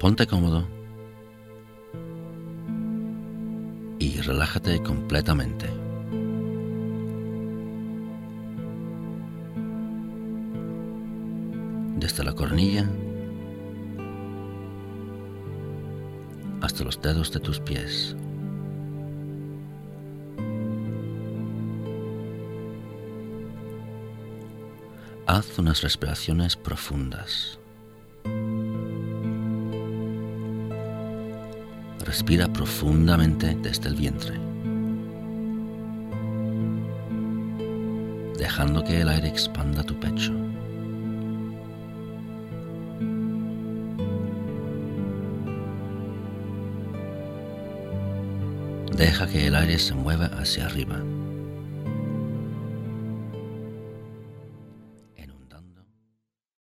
Ponte cómodo y relájate completamente. Desde la coronilla hasta los dedos de tus pies. Haz unas respiraciones profundas. Respira profundamente desde el vientre, dejando que el aire expanda tu pecho. Deja que el aire se mueva hacia arriba.